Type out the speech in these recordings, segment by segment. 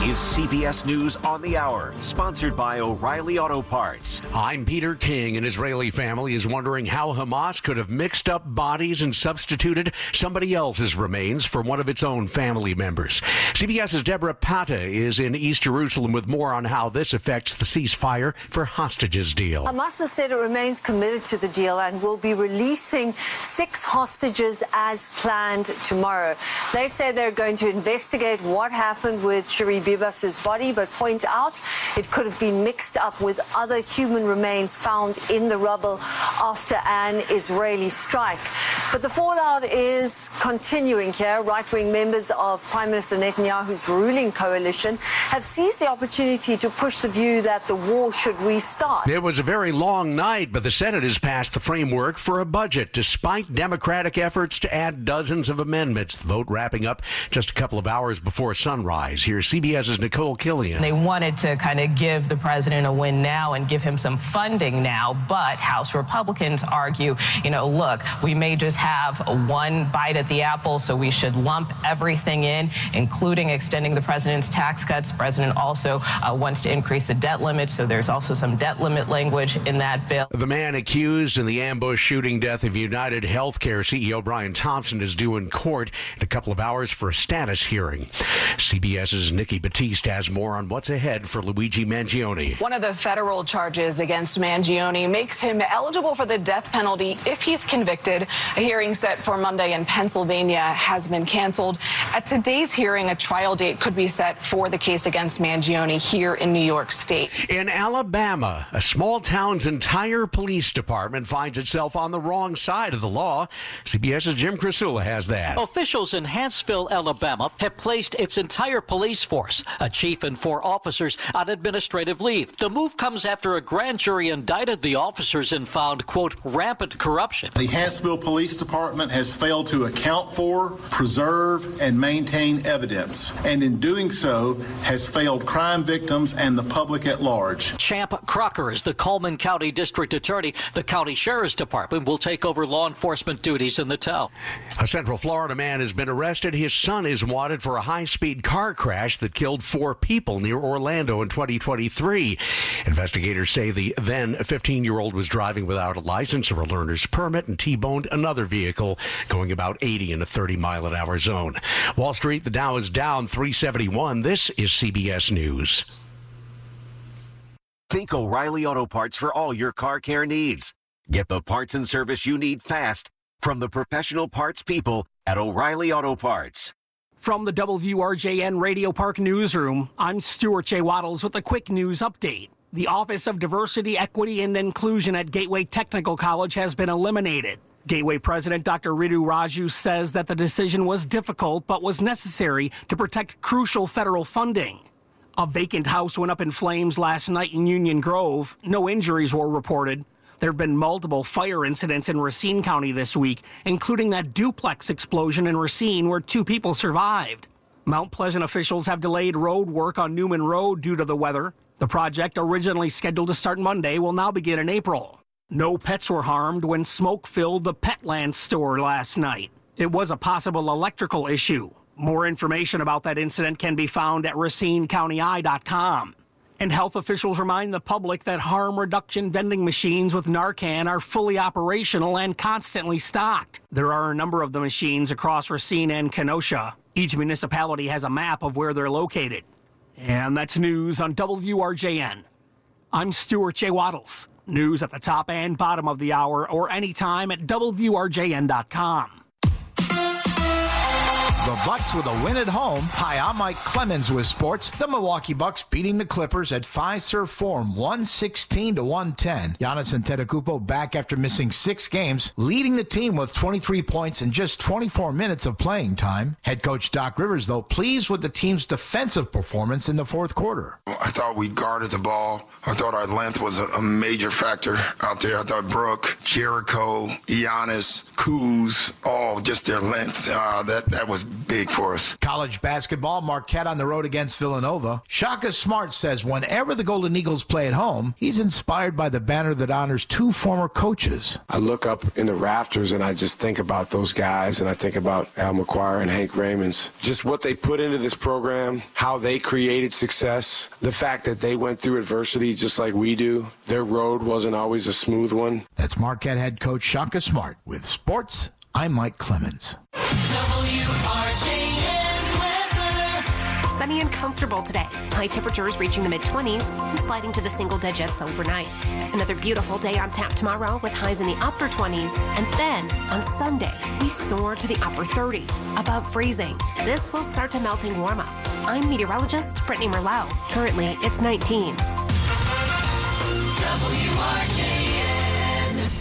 is CBS News on the Hour, sponsored by O'Reilly Auto Parts. I'm Peter King. An Israeli family is wondering how Hamas could have mixed up bodies and substituted somebody else's remains for one of its own family members. CBS's Deborah Pata is in East Jerusalem with more on how this affects the ceasefire for hostages deal. Hamas has said it remains committed to the deal and will be releasing 6 hostages as planned tomorrow. They say they're going to investigate what happened with Shiri Bibas's body, but point out it could have been mixed up with other human remains found in the rubble after an Israeli strike. But the fallout is continuing here. Right-wing members of Prime Minister Netanyahu's ruling coalition have seized the opportunity to push the view that the war should restart. It was a very long night, but the Senate has passed the framework for a budget, despite Democratic efforts to add dozens of amendments. The vote wrapping up just a couple of hours before sunrise. Here's CBS's Nicole Killian. They wanted to kind of give the president a win now and give him some funding now, but House Republicans argue, look, we may just have one bite at the apple, so we should lump everything in, including extending the president's tax cuts. The president also wants to increase the debt limit, so there's also some debt limit language in that bill. The man accused in the ambush shooting death of United Healthcare CEO Brian Thompson is due in court in a couple of hours for a status hearing. CBS's Nikki Battiste has more on what's ahead for Luigi Mangione. One of the federal charges against Mangione makes him eligible for the death penalty if he's convicted. A hearing set for Monday in Pennsylvania has been canceled. At today's hearing, a trial date could be set for the case against Mangione here in New York State. In Alabama, a small town's entire police department finds itself on the wrong side of the law. CBS's Jim Krasula has that. Officials in Hanceville, Alabama, have placed its entire police force, a chief and 4 officers, on administrative leave. The move comes after a grand jury indicted the officers and found, quote, rampant corruption. The Hanceville Police Department has failed to account for, preserve, and maintain evidence, and in doing so has failed crime victims and the public at large. Champ Crocker is the Coleman County District Attorney. The County Sheriff's Department will take over law enforcement duties in the town. A Central Florida man has been arrested. His son is wanted for a high-speed car crash that killed 4 people near Orlando in 2023. Investigators say the then 15-year-old was driving without a license or a learner's permit and T-boned another vehicle going about 80 in a 30-mile-an-hour zone. Wall Street, the Dow is down 371. This is CBS News. Think O'Reilly Auto Parts for all your car care needs. Get the parts and service you need fast from the professional parts people at O'Reilly Auto Parts. From the WRJN Radio Park Newsroom, I'm Stuart J. Waddles with a quick news update. The Office of Diversity, Equity, and Inclusion at Gateway Technical College has been eliminated. Gateway President Dr. Ritu Raju says that the decision was difficult but was necessary to protect crucial federal funding. A vacant house went up in flames last night in Union Grove. No injuries were reported. There have been multiple fire incidents in Racine County this week, including that duplex explosion in Racine where 2 people survived. Mount Pleasant officials have delayed road work on Newman Road due to the weather. The project, originally scheduled to start Monday, will now begin in April. No pets were harmed when smoke filled the Petland store last night. It was a possible electrical issue. More information about that incident can be found at RacineCountyEye.com. And health officials remind the public that harm reduction vending machines with Narcan are fully operational and constantly stocked. There are a number of the machines across Racine and Kenosha. Each municipality has a map of where they're located. And that's news on WRJN. I'm Stuart J. Waddles. News at the top and bottom of the hour or anytime at WRJN.com. The Bucks with a win at home. Hi, I'm Mike Clemens with sports. The Milwaukee Bucks beating the Clippers at Fiserv Forum 116-110. Giannis Antetokounmpo back after missing 6 games, leading the team with 23 points in just 24 minutes of playing time. Head coach Doc Rivers, though, pleased with the team's defensive performance in the fourth quarter. I thought we guarded the ball. I thought our length was a major factor out there. I thought Brooke, Jericho, Giannis, Kuz, all just their length. That was big big for us. College basketball, Marquette on the road against Villanova. Shaka Smart says whenever the Golden Eagles play at home, he's inspired by the banner that honors two former coaches. I look up in the rafters and I just think about those guys, and I think about Al McGuire and Hank Raymonds. Just what they put into this program, how they created success, the fact that they went through adversity just like we do. Their road wasn't always a smooth one. That's Marquette head coach Shaka Smart. With sports, I'm Mike Clemens. Sunny and comfortable today. High temperatures reaching the mid-20s and sliding to the single digits overnight. Another beautiful day on tap tomorrow with highs in the upper 20s. And then on Sunday, we soar to the upper 30s, above freezing. This will start to melting warm up. I'm meteorologist Brittany Merlot. Currently, it's 19. WRJN.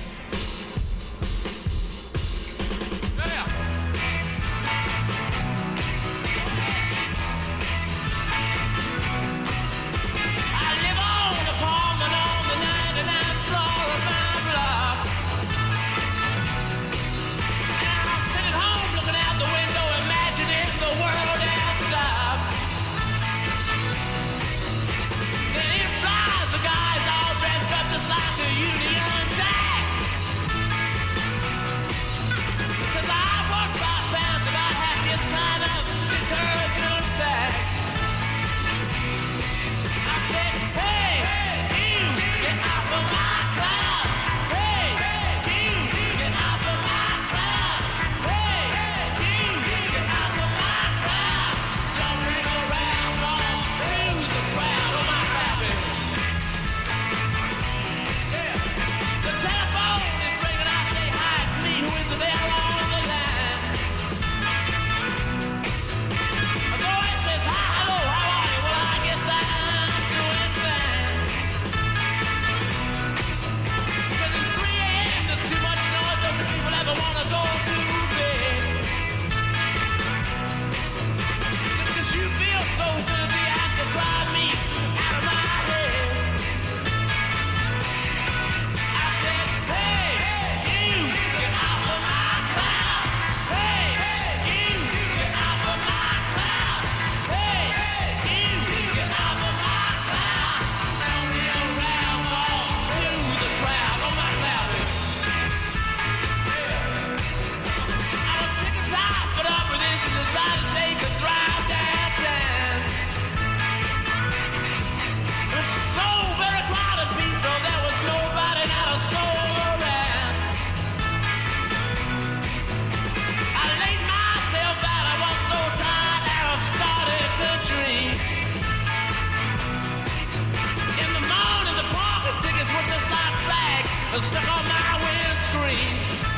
Stuck on my windscreen.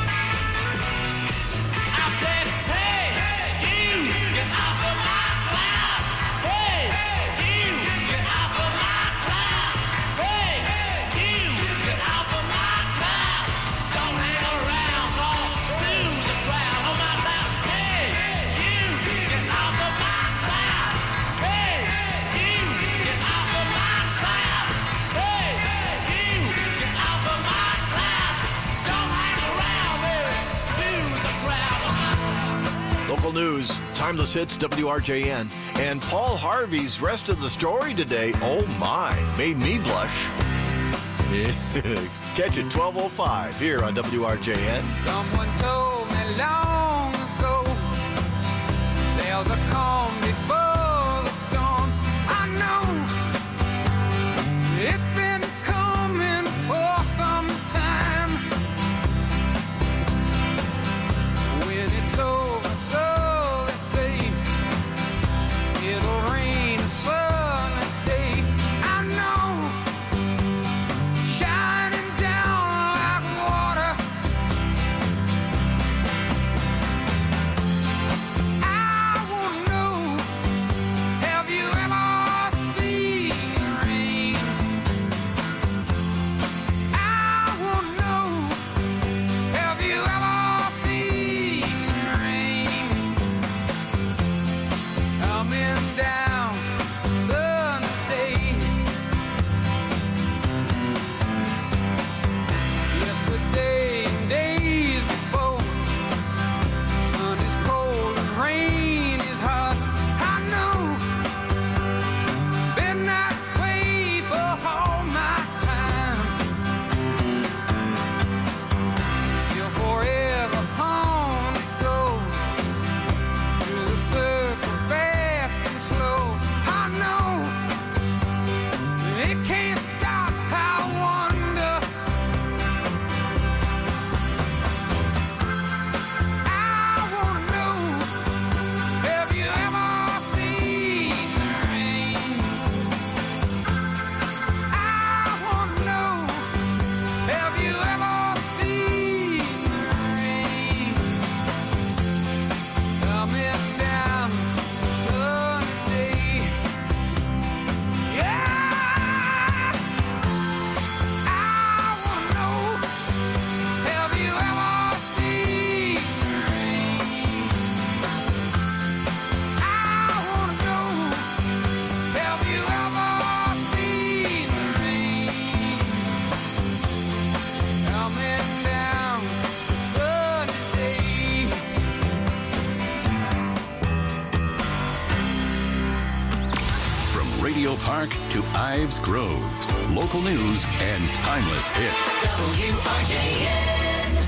I said, hey, you, get off of my cloud. Hey, you, get off of my cloud. Hey, you, get off of my cloud. Don't hang around, walk through the crowd on my cloud. Hey, you, get off of my cloud. Hey, you, get off of my cloud. Hey, you, get off of my Local news, timeless hits, WRJN. And Paul Harvey's rest of the story today, oh my, made me blush. Catch it 12:05 here on WRJN. Someone told me long ago there's a calm before the storm. I know it's been coming for some time. When it's over, so they say it'll rain a sunny day. I know, shining down like water. I won't know Radio Park to Ives Groves. Local news and timeless hits. WRJN.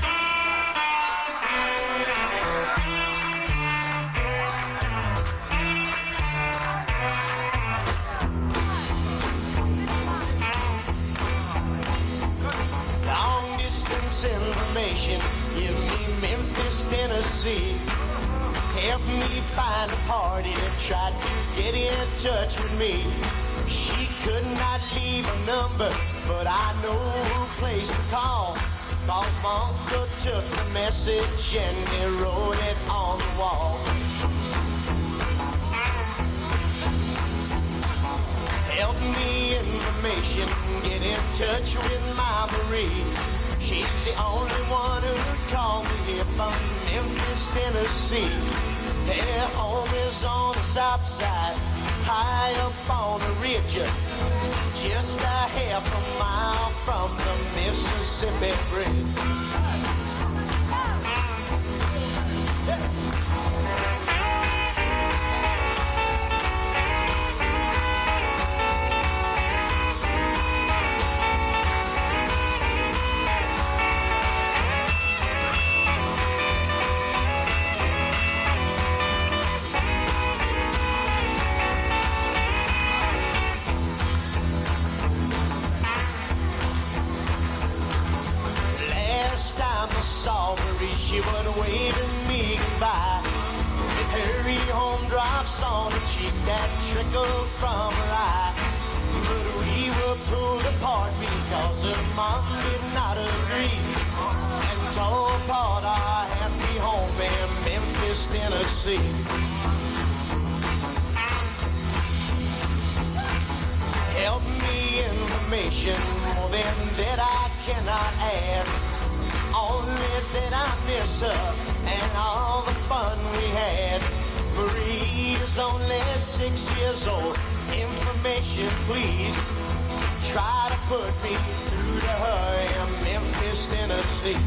Long distance information, give me Memphis, Tennessee. Help me find a party that tried to get in touch with me. She could not leave a number, but I know who place to call. Cause my uncle took the message and he wrote it on the wall. Help me information, get in touch with my Marie. She's the only one who called me here from Memphis, Tennessee. Their home is on the south side, high up on the ridge, just a half a mile from the Mississippi Bridge. She would wave at me goodbye with her home drops on the cheek that trickled from her eye. But we were pulled apart because her mom did not agree and told apart our happy home in Memphis, Tennessee. Help me information, more than that I cannot add. Only that I miss her and all the fun we had. Marie is only 6 years old. Information, please. Try to put me through to her in Memphis, Tennessee.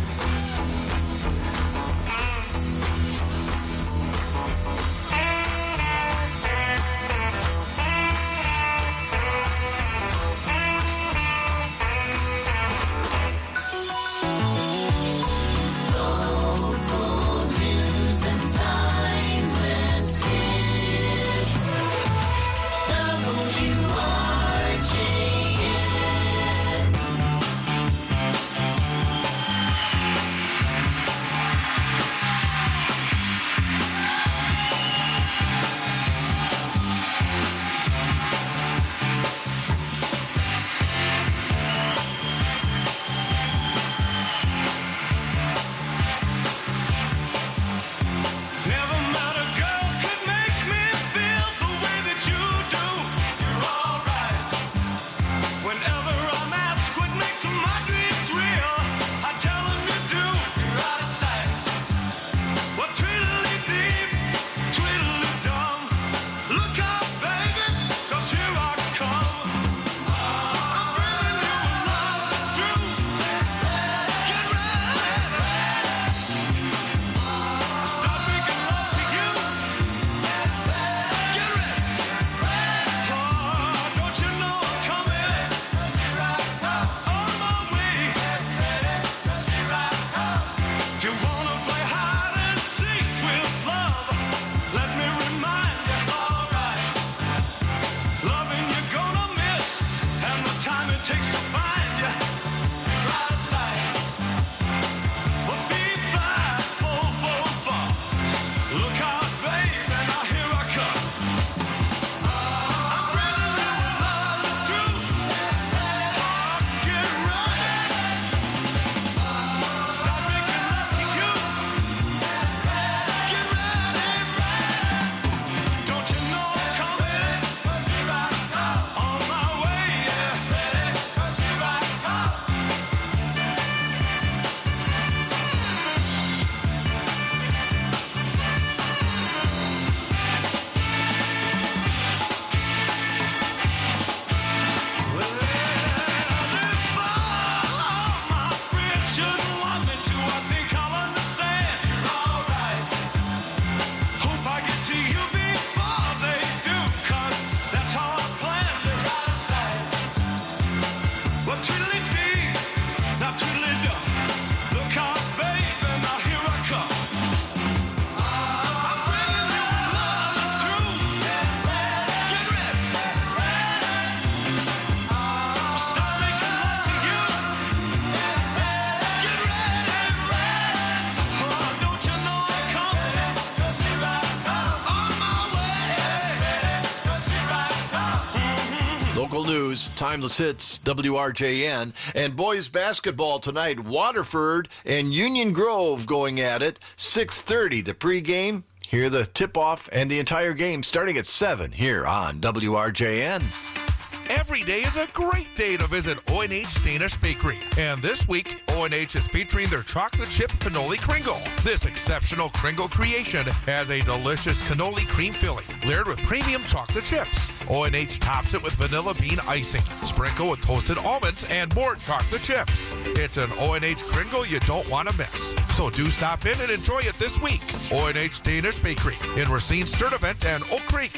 Local news, timeless hits, WRJN. And boys basketball tonight, Waterford and Union Grove going at it. 6:30, the pregame. Hear the tip-off and the entire game starting at 7 here on WRJN. Every day is a great day to visit O&H Danish Bakery. And this week, O&H is featuring their chocolate chip cannoli Kringle. This exceptional Kringle creation has a delicious cannoli cream filling layered with premium chocolate chips. O&H tops it with vanilla bean icing, sprinkle with toasted almonds, and more chocolate chips. It's an O&H Kringle you don't want to miss. So do stop in and enjoy it this week. O&H Danish Bakery in Racine, Sturtevant, and Oak Creek.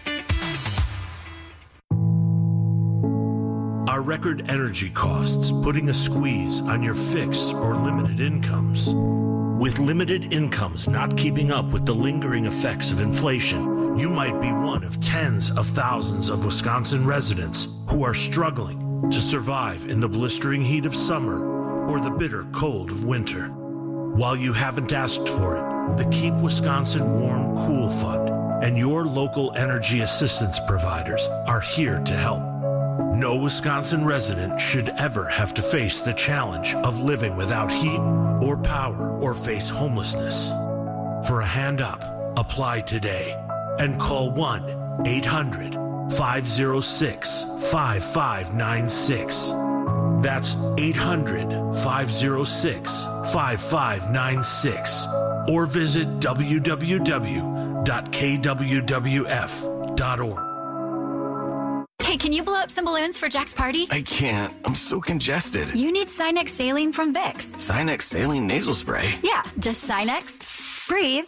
Are record energy costs putting a squeeze on your fixed or limited incomes? With limited incomes not keeping up with the lingering effects of inflation, you might be one of tens of thousands of Wisconsin residents who are struggling to survive in the blistering heat of summer or the bitter cold of winter. While you haven't asked for it, the Keep Wisconsin Warm Cool Fund and your local energy assistance providers are here to help. No Wisconsin resident should ever have to face the challenge of living without heat or power or face homelessness. For a hand up, apply today and call 1-800-506-5596. That's 800-506-5596. Or visit www.kwwf.org. Hey, can you blow up some balloons for Jack's party? I can't. I'm so congested. You need Sinex Saline from Vicks. Sinex Saline nasal spray? Yeah, just Sinex. Breathe.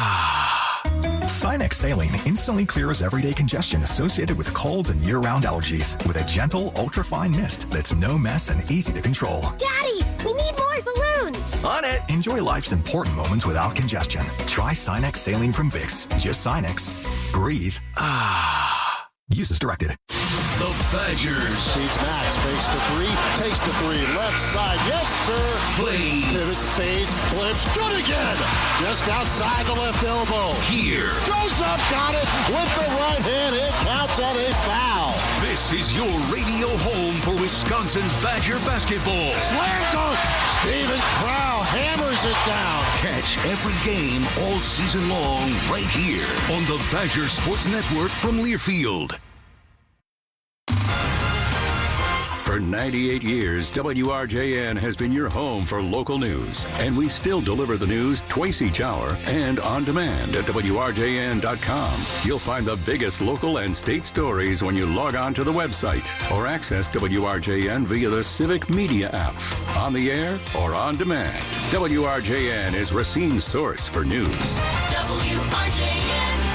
Sinex Saline instantly clears everyday congestion associated with colds and year-round allergies with a gentle, ultra-fine mist that's no mess and easy to control. Daddy, we need more balloons. On it. Enjoy life's important moments without congestion. Try Sinex Saline from Vicks. Just Sinex. Breathe. Use as directed. The Badgers. Feeds Max, fakes the three, takes the three, left side, yes sir. Play. Pivots, fades, flips, good again. Just outside the left elbow. Here. Goes up, got it, with the right hand, it counts on a foul. This is your radio home for Wisconsin Badger basketball. Slam dunk, Steven Crow hammers it down. Catch every game all season long right here on the Badger Sports Network from Learfield. For 98 years, WRJN has been your home for local news, and we still deliver the news twice each hour and on demand at WRJN.com. You'll find the biggest local and state stories when you log on to the website or access WRJN via the Civic Media app, on the air or on demand. WRJN is Racine's source for news. WRJN.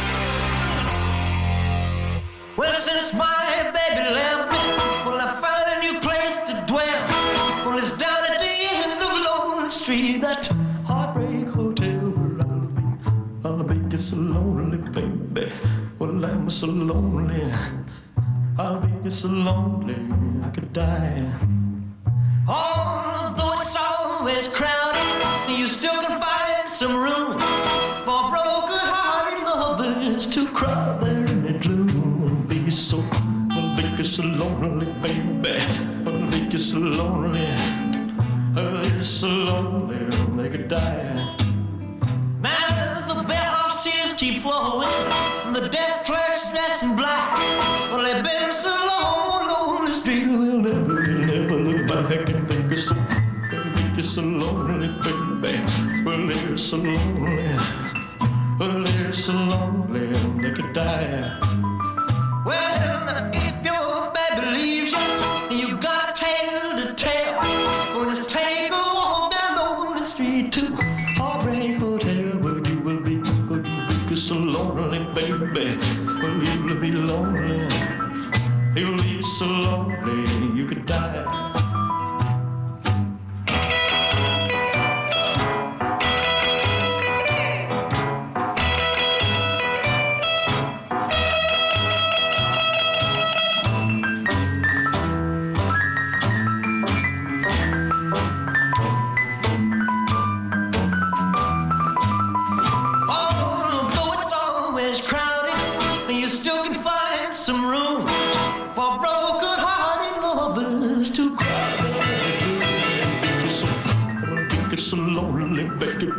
Well, since my baby left me, well, I found a new place to dwell. Well, it's down at the end of Lonely Street, that Heartbreak Hotel where I'll be just so lonely, baby. Well, I'm so lonely, I'll be just so lonely, I could die. Although it's always crowded, you still can find some room for broken-hearted lovers to cry there in the gloom. So, I'll make you so lonely, baby. I'll make you so lonely. I'll make you so lonely, they could die. Man, the bellhop's tears keep flowing. The desk clerk's dressed in black. Well, they've been so long on the street, they'll never look back and make you so lonely, baby. Well, they're so lonely. Well, they're so lonely, they could die. Well, if your baby leaves you, you got a tale to tell. Or just take a walk down Lonely Street to Heartbreak Hotel, where you will be so lonely, baby. Well, you will be lonely. You'll be so lonely, you could die. Crowded, you still can find some room for broken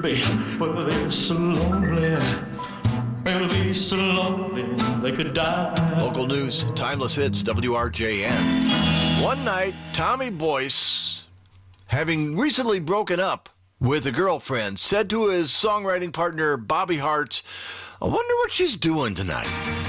be, well, they're so lonely. They'll be so lonely they could die. Local news, timeless hits, WRJN. One night, Tommy Boyce, having recently broken up with a girlfriend, said to his songwriting partner, Bobby Hart, I wonder what she's doing tonight.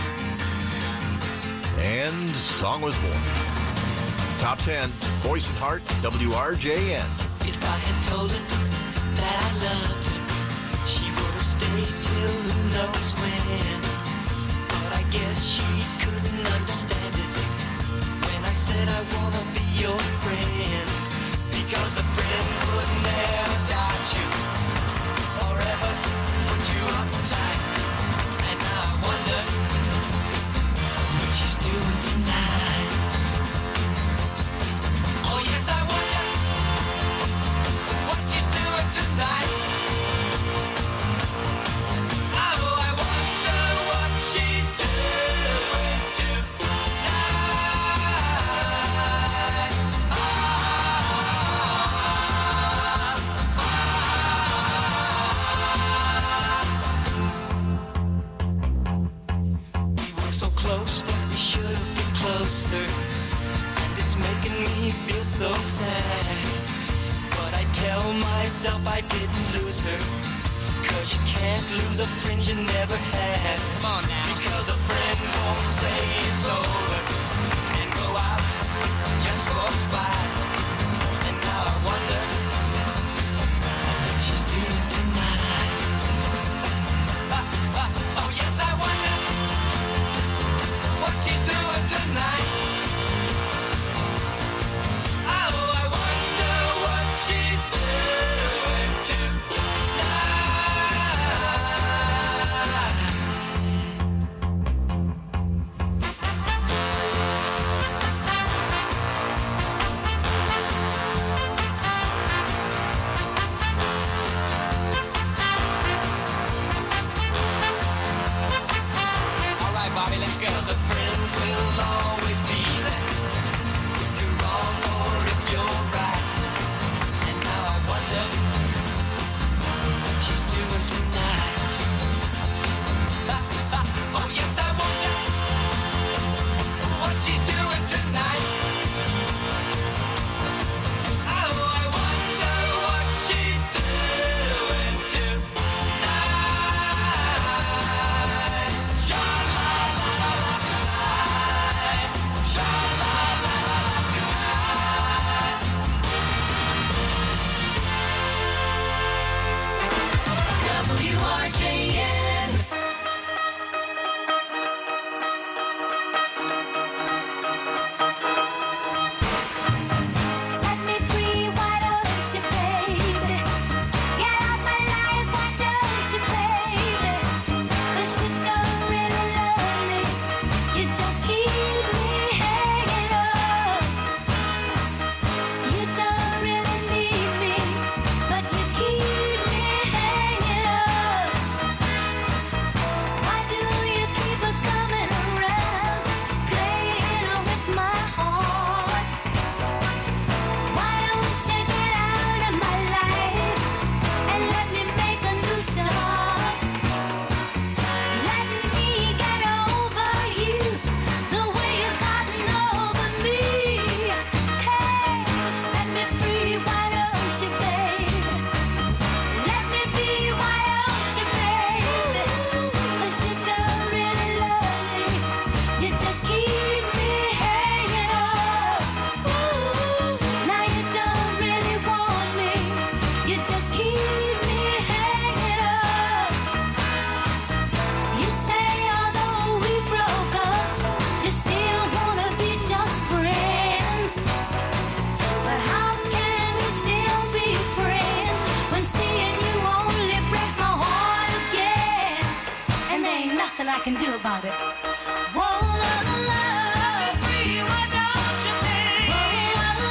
And the song was born. Top 10, Boyce and Hart, WRJN. If I had told her that I loved her, she would have stayed till who knows when. But I guess she couldn't understand it when I said I want to be your friend. Because a friend would never doubt you or ever put you uptight. And now I wonder what she's doing tonight. Oh yes, I wonder what she's doing tonight. Oh, I wonder what she's doing tonight. We were so close, but we should have been closer. And it's making me feel so sad. But I tell myself I didn't lose her. 'Cause you can't lose a friend you never had. Come on now. Because a friend won't say it's over and go out just for a spite. And now I wonder what she's doing tonight. Oh yes, I wonder what she's doing tonight. Oh, I wonder what she's doing tonight. All right, Bobby, let's go. 'Cause a friend will always be there if you're wrong or if you're right. And now I wonder what she's doing tonight. Oh yes, I wonder what she's doing tonight. Oh, I wonder what she's doing tonight. Sha-la-la-la-la-la-la. WRJN. Set me free, why don't you, baby? Get out my life, why don't you, baby? 'Cause you don't really love me. You just keep me hanging on. You don't really need me, but you keep me hanging on. Why do you keep on coming around, playing with my heart? Why don't you get out of my life and let me make a new start? Let me get over you the way you've gotten over me. Hey, set me free, why don't you, baby? Let me be, why don't you, baby? 'Cause you don't really love me. You just keep me hanging on. Now you don't really want me. You just keep me hanging on. You say although we broke up, you still wanna be just friends. But how can we still be friends when seeing you only breaks my heart again? And there ain't nothing I can do about it. Whoa, love, free, why don't you, baby?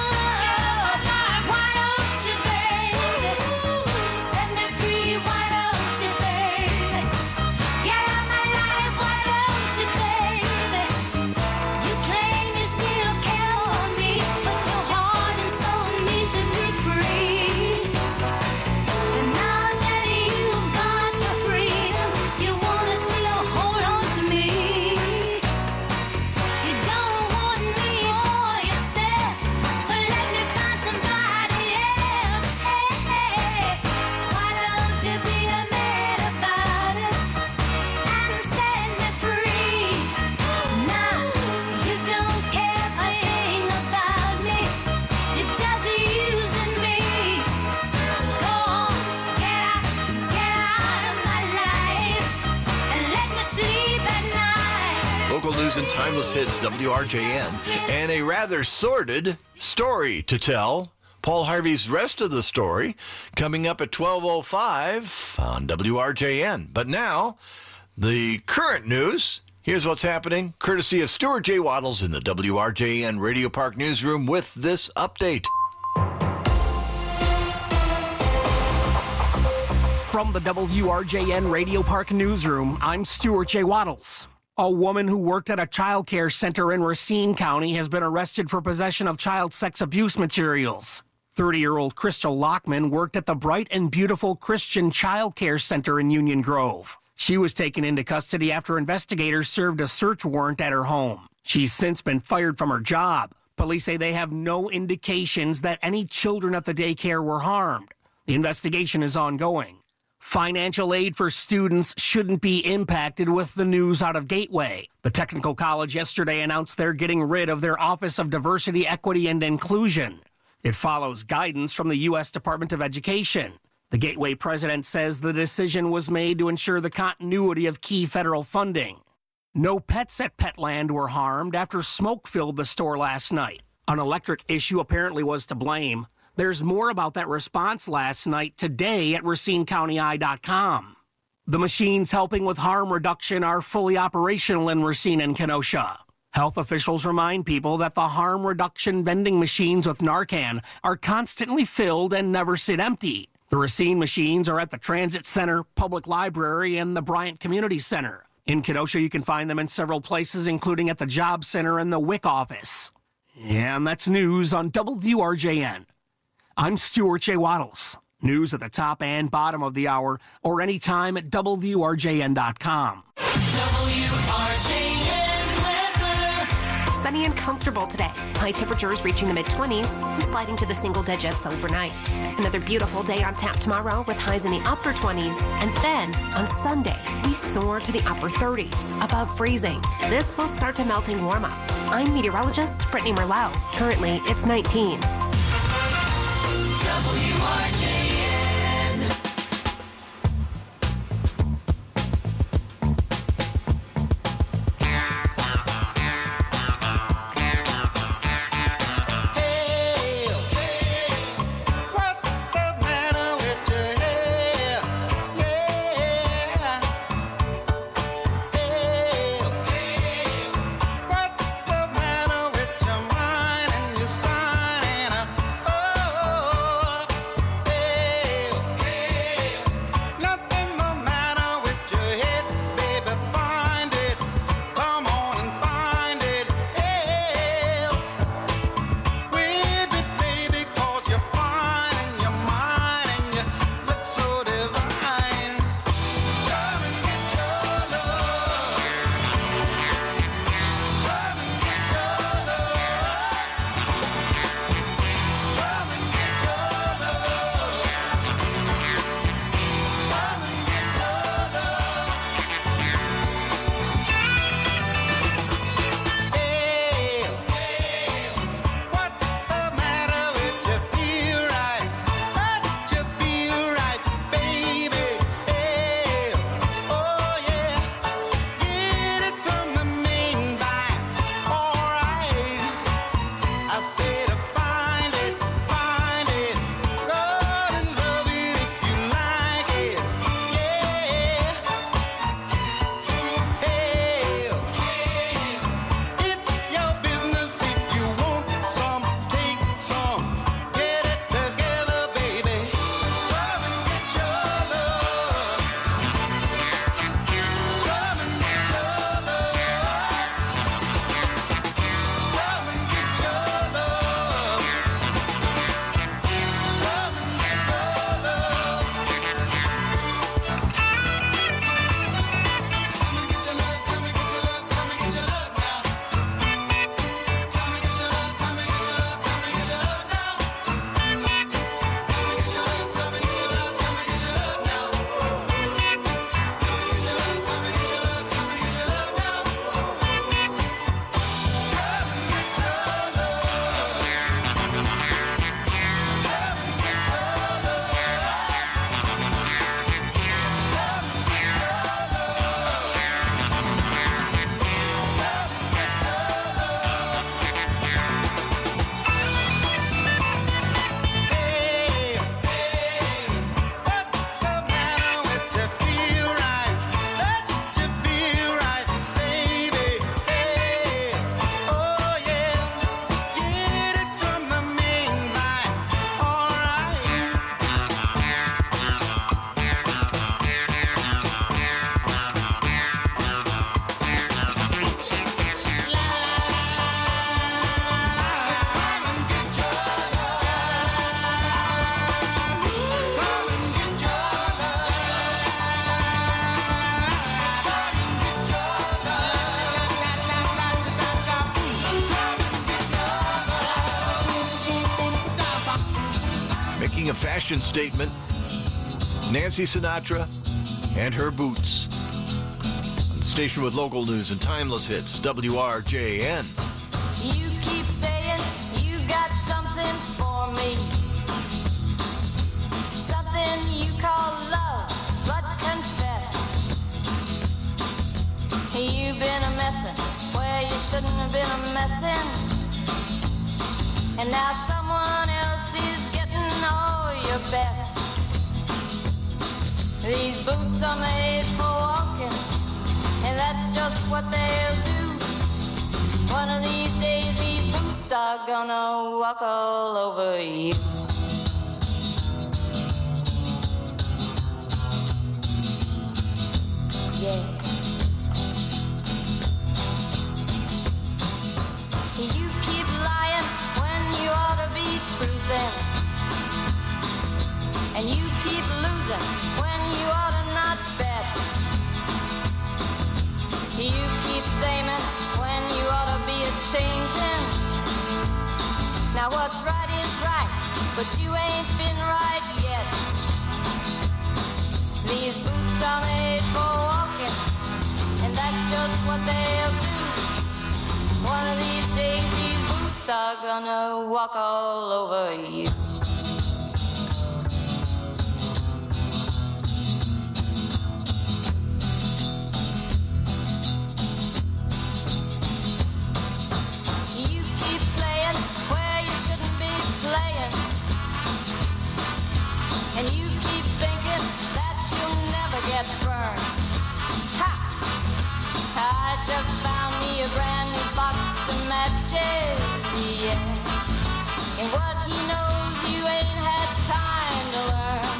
Why don't you, baby? Set me free, why don't you, baby? Get out my life, why don't you, baby? You claim you still care for me, but your heart and soul needs to be free. And now that local news and timeless hits, WRJN, and a rather sordid story to tell. Paul Harvey's rest of the story coming up at 12:05 on WRJN. But now, the current news. Here's what's happening, courtesy of Stuart J. Waddles in the WRJN Radio Park newsroom with this update. From the WRJN Radio Park newsroom, I'm Stuart J. Waddles. A woman who worked at a child care center in Racine County has been arrested for possession of child sex abuse materials. 30-year-old Crystal Lockman worked at the Bright and Beautiful Christian Child Care Center in Union Grove. She was taken into custody after investigators served a search warrant at her home. She's since been fired from her job. Police say they have no indications that any children at the daycare were harmed. The investigation is ongoing. Financial aid for students shouldn't be impacted with the news out of Gateway. The Technical College yesterday announced they're getting rid of their Office of Diversity, Equity, and Inclusion. It follows guidance from the U.S. Department of Education. The Gateway president says the decision was made to ensure the continuity of key federal funding. No pets at Petland were harmed after smoke filled the store last night. An electric issue apparently was to blame. There's more about that response last night today at RacineCountyEye.com. The machines helping with harm reduction are fully operational in Racine and Kenosha. Health officials remind people that the harm reduction vending machines with Narcan are constantly filled and never sit empty. The Racine machines are at the Transit Center, Public Library, and the Bryant Community Center. In Kenosha, you can find them in several places, including at the Job Center and the WIC office. And that's news on WRJN. I'm Stuart J. Waddles. News at the top and bottom of the hour, or anytime at WRJN.com. Sunny and comfortable today. High temperatures reaching the mid-20s and sliding to the single digits overnight. Another beautiful day on tap tomorrow with highs in the upper 20s. And then on Sunday, we soar to the upper 30s, above freezing. This will start to melting warm up. I'm meteorologist Brittany Merlot. Currently, it's 19. WRJN. a fashion statement. Nancy Sinatra and her boots. On the station with local news and timeless hits, WRJN. You keep saying you got something for me. Something you call love, but confess. You've been a messin' where you shouldn't have been a messin'. And now someone else is getting all your best. These boots are made for walking, and that's just what they'll do. One of these days these boots are gonna walk all over you. Yeah. You keep lying when you ought to be truthing. And you keep losing when you ought to not bet. You keep saying when you ought to be a-changing. Now what's right is right, but you ain't been right yet. These boots are made for walking, and that's just what they'll do. One of these days these boots are gonna walk all over you. You keep playing where you shouldn't be playing, and you keep thinking that you'll never get burned. Ha! I just found me a brand new box of matches, yeah. And what he knows you ain't had time to learn.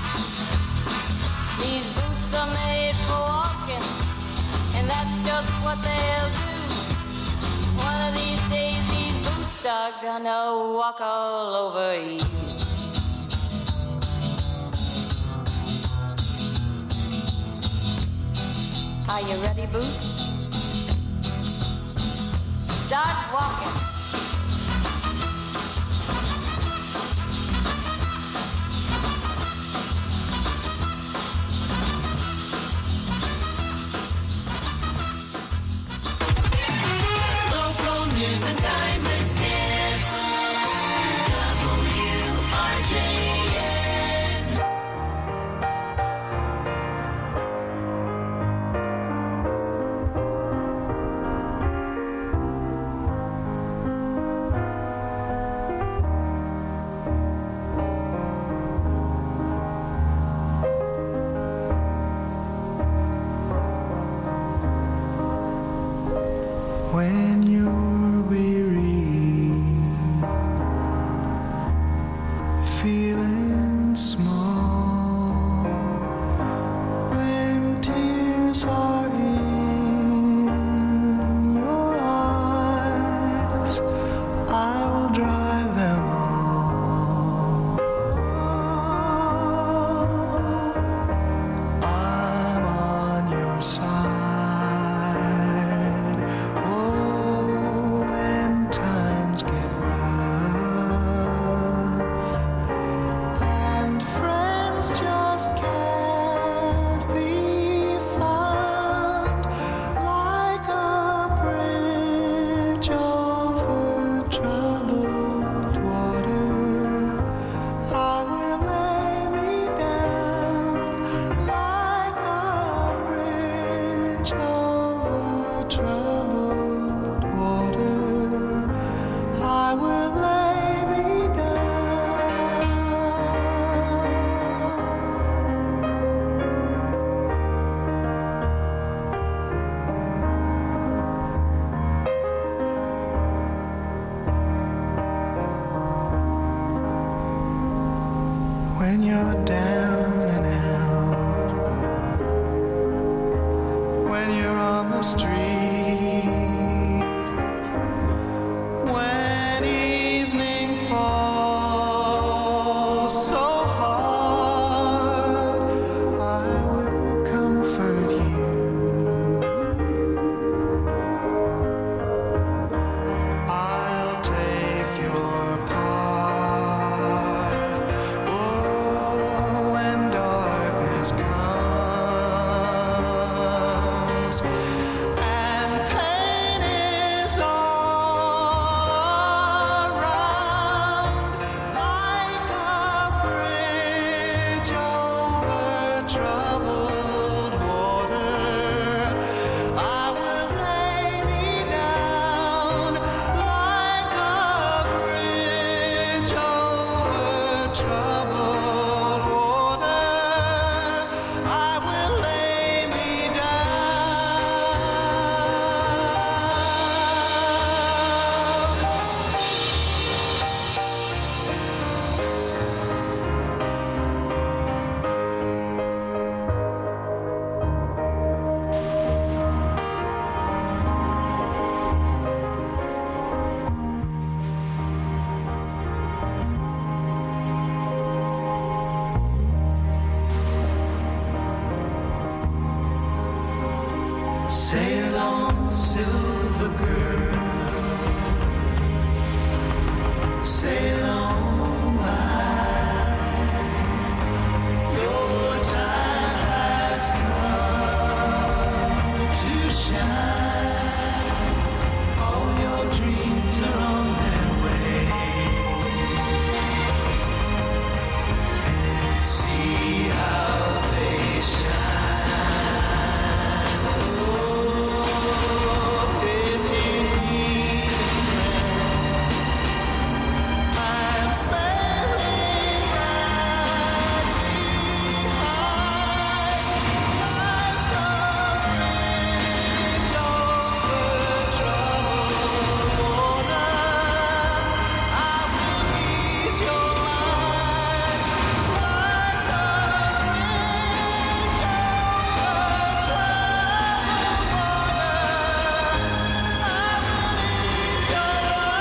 These boots are made for walking, and that's just what they'll do. One of these days these boots are gonna walk all over you. Are you ready, Boots? Start walking. Local news and timeless hits. WRJN. When you're weary, feeling small, when tears are in your eyes, I will dry them all. I'm on your side. When times get rough and friends just can't be found, like a bridge over troubled water, I will lay me down. Like a bridge over troubled water, I will lay me down. When you're down and out, when you're on the street, when evening falls so hard, I will comfort you. I'll take your part. Oh, on, silver girl. Sail on by. Your time has come to shine. All your dreams are on their way. See how they shine. Oh, if you need a friend, I'm sailing right behind, like a bridge over troubled water. I will ease your mind, like a bridge over troubled water. I will ease your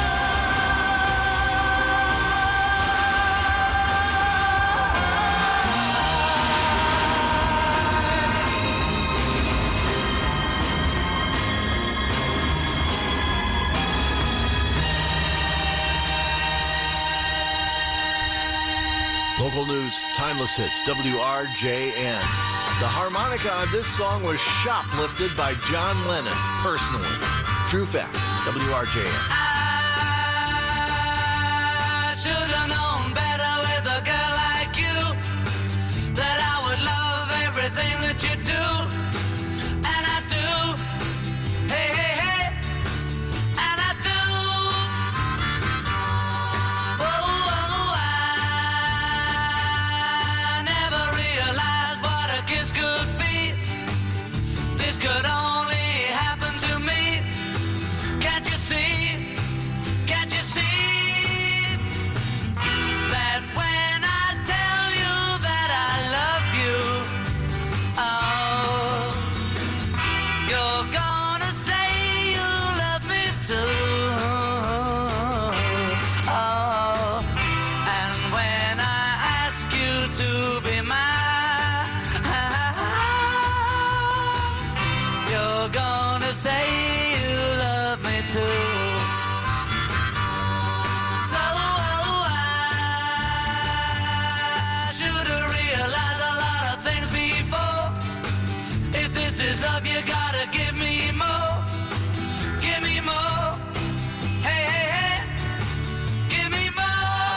Local news, timeless hits, WRJN. The harmonica on this song was shoplifted by John Lennon, personally. True fact, WRJN. I should have known better with a girl like you, that I would love everything that you do, and I do. Hey, hey, hey, and I do. Oh, I never realized what a kiss could be. This could only happen to me. Can't you see? Can't you see that when I tell you that I love you, oh, you're gonna say you love me too. Oh, and when I ask you to be mine, you're gonna say you love me too. So I should have realized a lot of things before. If this is love, you gotta give me more. Give me more. Hey, hey, hey. Give me more.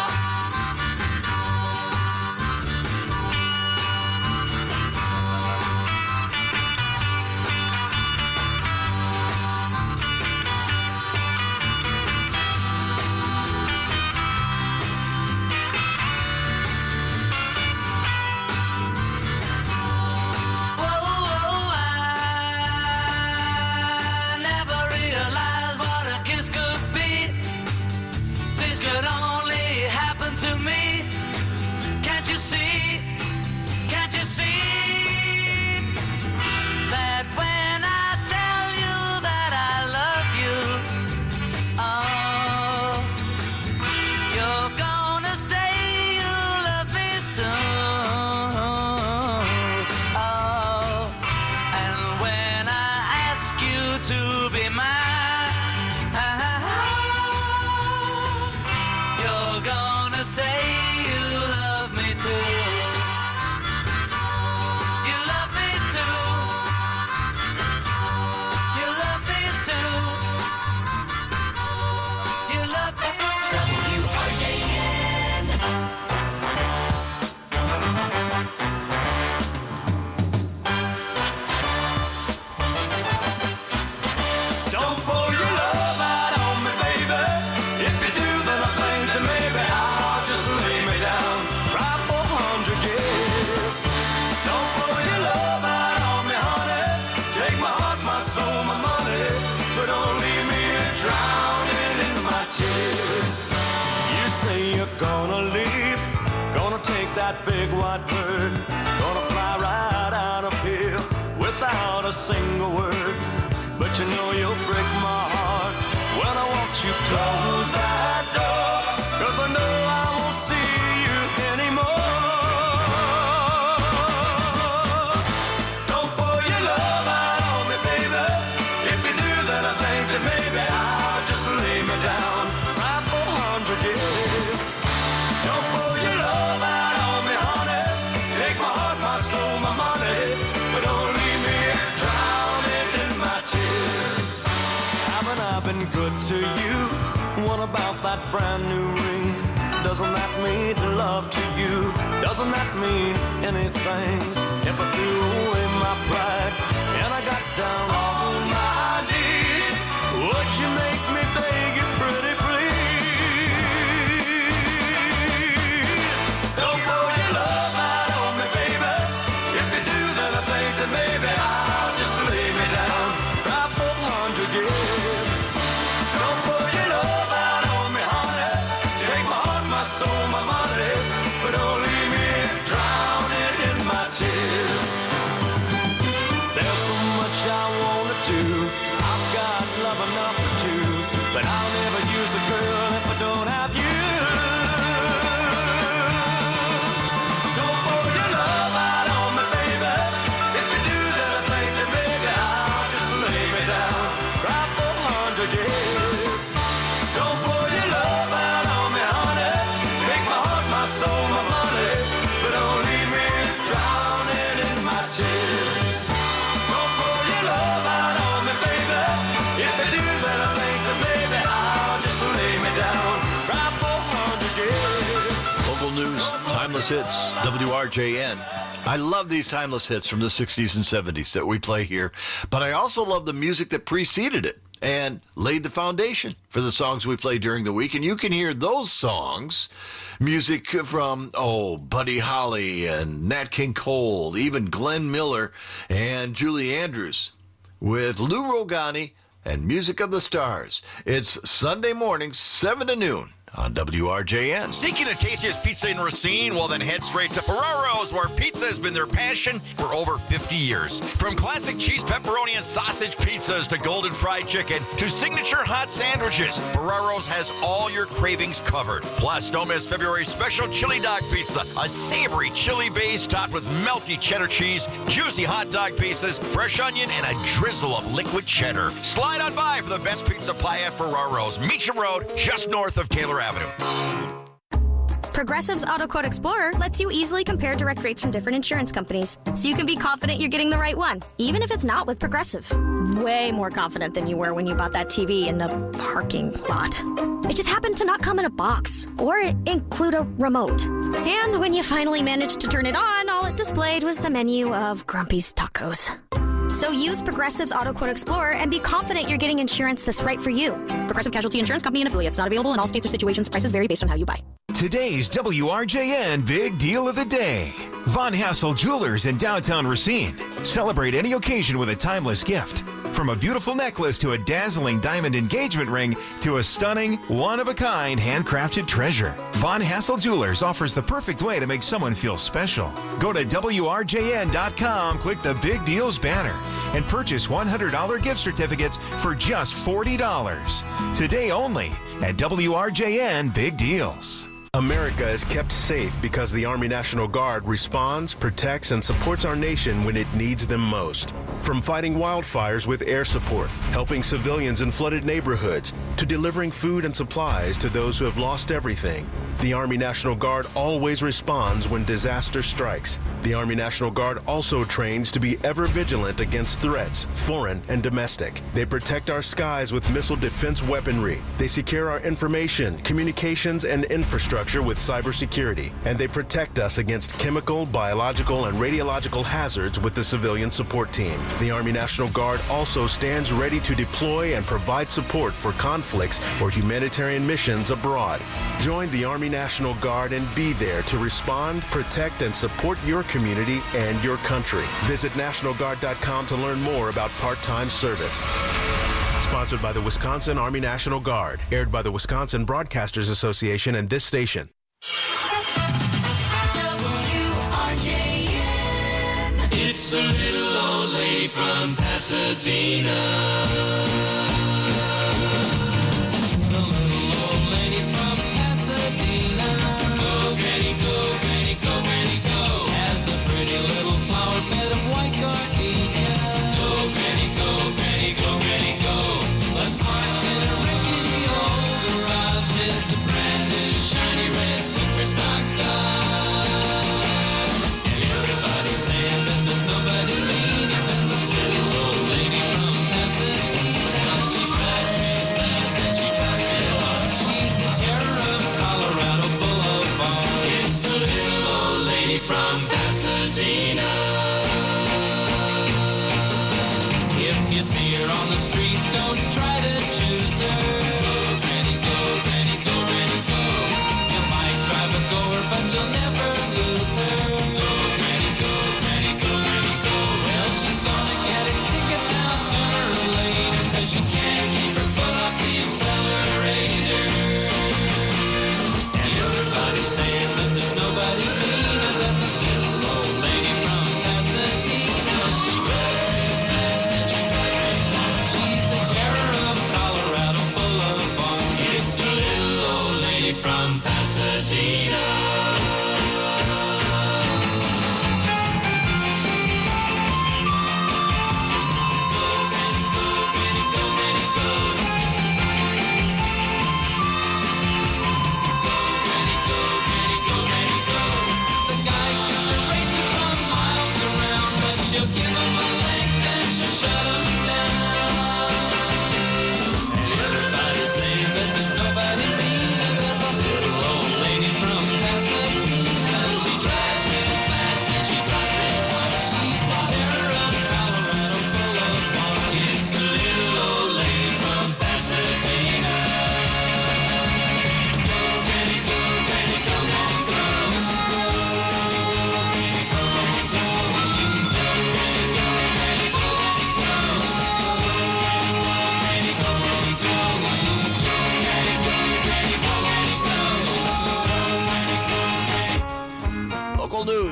Whoa, I never realized what a kiss could be. This could only happen to me. Can't you see? Can't you see that when I tell you that I love you, oh, you're gonna say you love me too. Oh, and when I ask you to be mine, you're gonna say you love me too. You love me too. You love me too. You love me too. WRJN. Don't pour your love out on me, baby. If you do, then I think that maybe I'll just lay me down right for 100 years. Don't pour your love out on me, honey. Take my heart, my soul, my money, but don't leave me drowning in my tears. You say you're gonna leave, gonna take that big white bird, gonna fly right out of here without a single word. But you know you'll break my heart when I watch you close that door, 'cause I know I won't see you anymore. Don't pour your love out on me, baby. If been good to you? What about that brand new ring? Doesn't that mean love to you? Doesn't that mean anything? If I threw away my pride and I got down on my knees, would you make me beg you pretty please? Don't pour your love out on me, baby. If you do, then I think that maybe I'll just lay me down, cry for 100 years. Don't pour your love out on me, honey. Take my heart, my soul, my money, but don't leave me drowning in my tears. There's so much I wanna do. I've got love enough for two, but I'll never use a girl if I don't have you. Don't pour your love out on me, baby. If you do, then I think that maybe I'll just lay me down, cry for 100 years. Don't pour your love out on me, honey. Take my heart, my soul, my money, but don't leave me drowning in my tears. Don't pour your love out on me, baby. If you do, then I think that maybe I'll just lay me down, cry for 100 years. Local news, timeless hits, WRJN. I love these timeless hits from the 60s and 70s that we play here, but I also love the music that preceded it and laid the foundation for the songs we play during the week. And you can hear those songs, music from, Buddy Holly and Nat King Cole, even Glenn Miller and Julie Andrews with Lou Rogani and Music of the Stars. It's Sunday morning, 7 to noon on WRJN. Seeking the tastiest pizza in Racine? Well, then head straight to Ferraro's, where pizza has been their passion for over 50 years. From classic cheese, pepperoni, and sausage pizzas to golden fried chicken to signature hot sandwiches, Ferraro's has all your cravings covered. Plus, don't miss February's special chili dog pizza, a savory chili base topped with melty cheddar cheese, juicy hot dog pieces, fresh onion, and a drizzle of liquid cheddar. Slide on by for the best pizza pie at Ferraro's, Meacham Road, just north of Taylor Avenue. Progressive's Auto Quote Explorer lets you easily compare direct rates from different insurance companies, so you can be confident you're getting the right one, even if it's not with Progressive. Way more confident than you were when you bought that TV in a parking lot. It just happened to not come in a box or include a remote. And when you finally managed to turn it on, all it displayed was the menu of Grumpy's Tacos. So use Progressive's Auto Quote Explorer and be confident you're getting insurance that's right for you. Progressive Casualty Insurance Company and affiliates. Not available in all states or situations. Prices vary based on how you buy. Today's WRJN Big Deal of the Day. Von Hassel Jewelers in downtown Racine. Celebrate any occasion with a timeless gift. From a beautiful necklace to a dazzling diamond engagement ring to a stunning, one-of-a-kind handcrafted treasure. Von Hassel Jewelers offers the perfect way to make someone feel special. Go to WRJN.com, click the Big Deals banner, and purchase $100 gift certificates for just $40. Today only at WRJN Big Deals. America is kept safe because the Army National Guard responds, protects, and supports our nation when it needs them most. From fighting wildfires with air support, helping civilians in flooded neighborhoods, to delivering food and supplies to those who have lost everything, the Army National Guard always responds when disaster strikes. The Army National Guard also trains to be ever vigilant against threats, foreign and domestic. They protect our skies with missile defense weaponry. They secure our information, communications, and infrastructure with cybersecurity. And they protect us against chemical, biological, and radiological hazards with the civilian support team. The Army National Guard also stands ready to deploy and provide support for conflicts or humanitarian missions abroad. Join the Army National Guard and be there to respond, protect, and support your community and your country. Visit NationalGuard.com to learn more about part-time service. Sponsored by the Wisconsin Army National Guard. Aired by the Wisconsin Broadcasters Association and this station. WRJN. It's a little old lady from Pasadena. The little old lady from Pasadena. Go, Granny, go, Granny, go, Granny, go. Has a pretty little flower bed of white gardenia. Go, Granny, go, Granny, go, Granny, go. But parked in a rickety old garage is a brand new shiny red super stock Dodge. And everybody's saying that there's nobody meaner than the little old lady from Pasadena.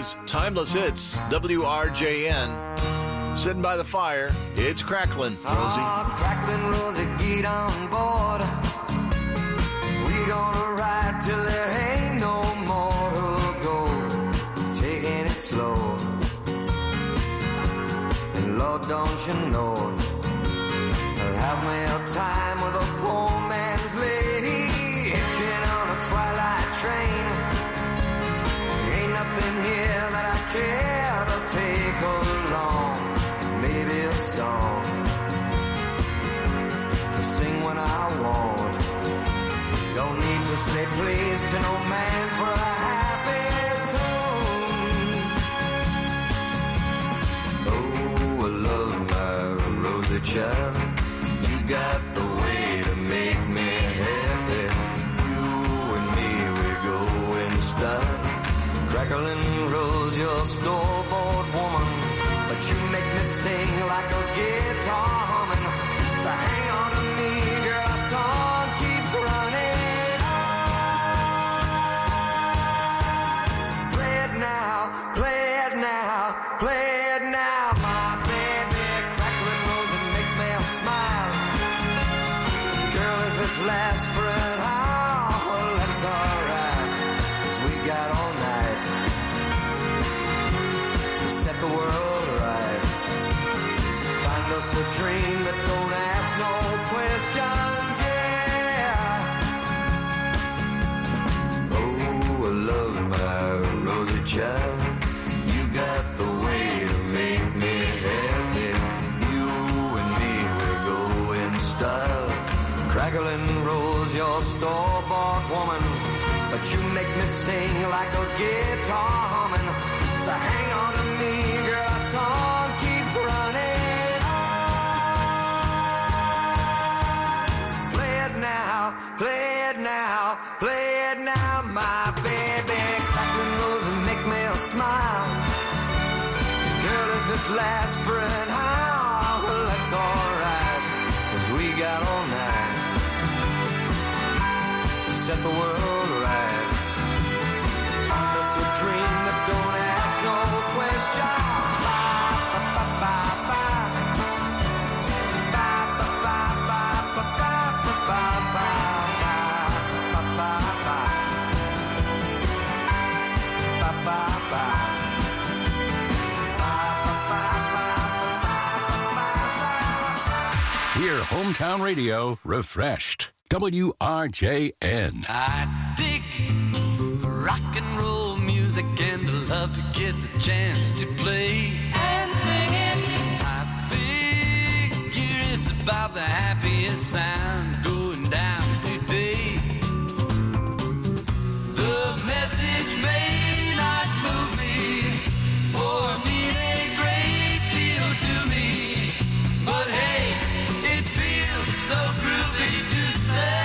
is Timeless Hits, WRJN. Sitting by the fire, it's crackling, Rosie. Crackling Rosie, get on board. We gonna ride till there ain't no more to go. Taking it slow. And Lord, don't you know, I'll have me a time with a poor man's lady, hitching on a twilight train. Ain't nothing here that I care to take along. Maybe a song to sing when I want. Don't need to say please to no man for a happy tune. Oh, I love my Rosie child. You got the way to make me happy. You and me, we go in style. Crackling Rose, your store-bought woman, but you make me sing like a guitar humming. So hang on to me, girl, our song keeps running on. Play it now, play it now, play it now, my baby. Crackling Rose and make me smile. Girl, if it lasts for an hour, well, that's alright, 'cause we got all night to set the world right. Find us a dream that don't ask no questions, yeah. Oh, I love my Rosie child. You got the way to make me happy. You and me, we go in style. Crackling Rose, your store-bought woman, but you make me sing like a guitar humming. So hang on to me, girl, our song keeps running on. Play it now, play it now, play it now, my baby. Crackling Rose and make me smile. Girl, if it lasts for an hour, well, that's alright, 'cause we got all night to set the world right. Find us a dream that don't ask no questions. Hear hometown radio refreshed. WRJN. I dig rock and roll music and I love to get the chance to play and sing it. I figure it's about the happiest sound going down today. The message may not move me or mean a great deal to me, but hey, it feels so groovy to say.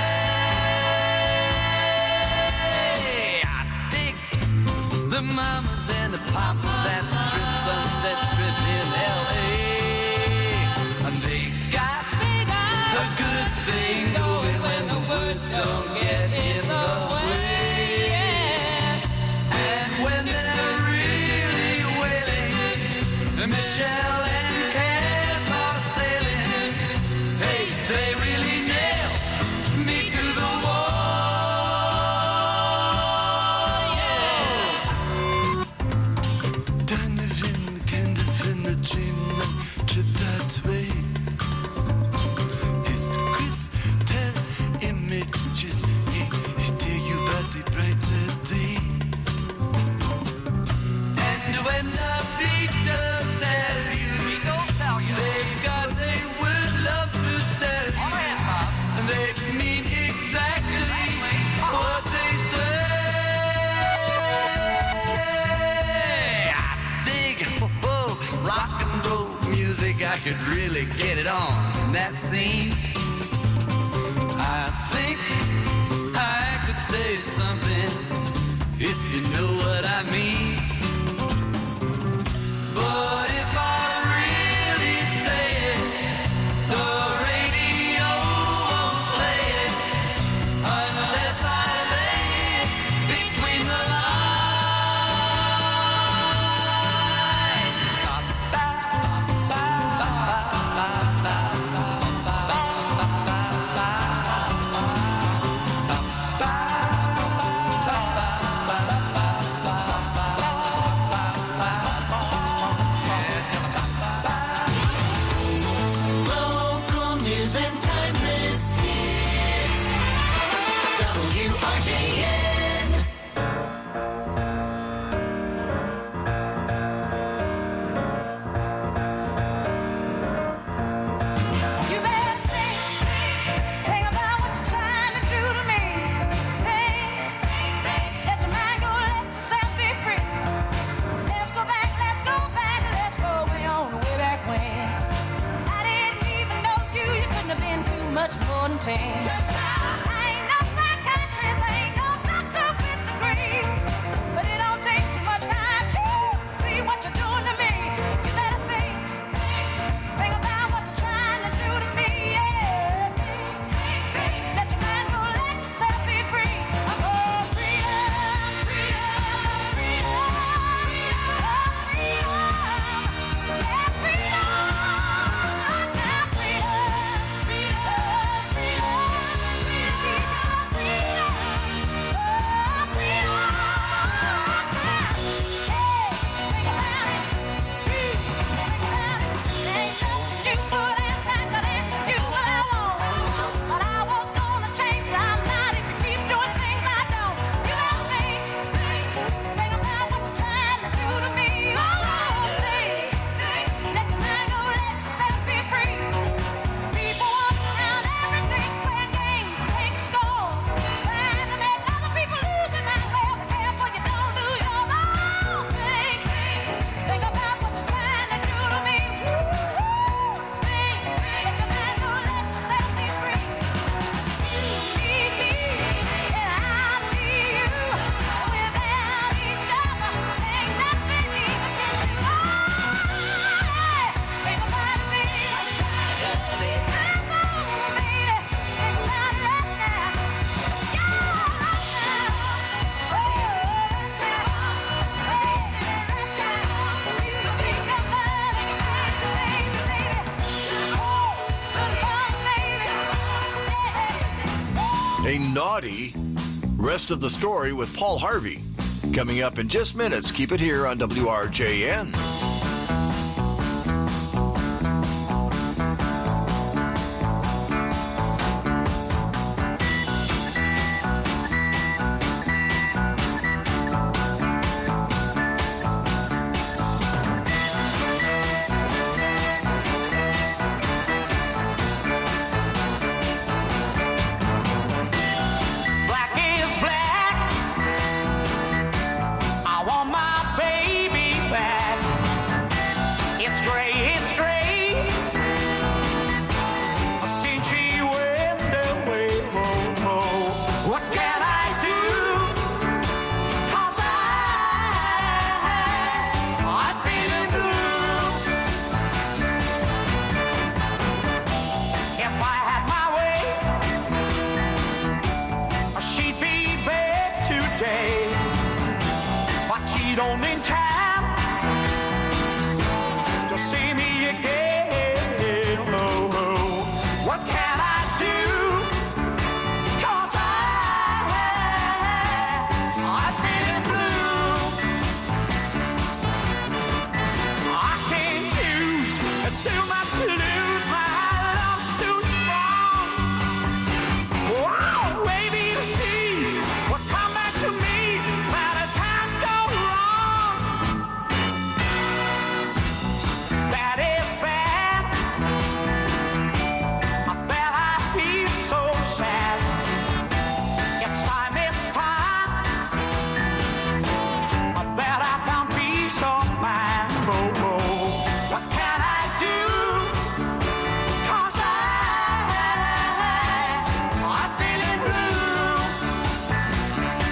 I dig the mamas and the papas at the Trip Sunset Strip in L.A. And they got a good thing going when the words don't get in the way. And when they're really wailing, Michelle and Cass are sailing. Hey, they really nail me to the wall. Yeah. Deine Wind kennt finna Gina Chittatway. His crystal images, he tell you about the brighter day. And when the Beatles tell you, they've got they would love to sell you. And they mean exactly what they say. I dig rock and roll music. I could really get it on in that scene. I think I could say something if you know what I mean. But if I really say it, the radio won't play it unless I lay it between the lines. much more than 10. Ain't no psychiatrist, ain't no doctor with degrees, but it don't take too much time to see what you're doing to me. You better think about what you're trying to do to me. Yeah, let your mind go, let yourself be free. Oh, freedom, freedom, freedom, oh, freedom, yeah, freedom, now freedom. A naughty rest of the story with Paul Harvey. Coming up in just minutes. Keep it here on WRJN. Black is black. I want my baby back. It's gray, a century went away. What can I do? 'Cause I've been blue. If I had my way, she'd be back today, but she don't mean time.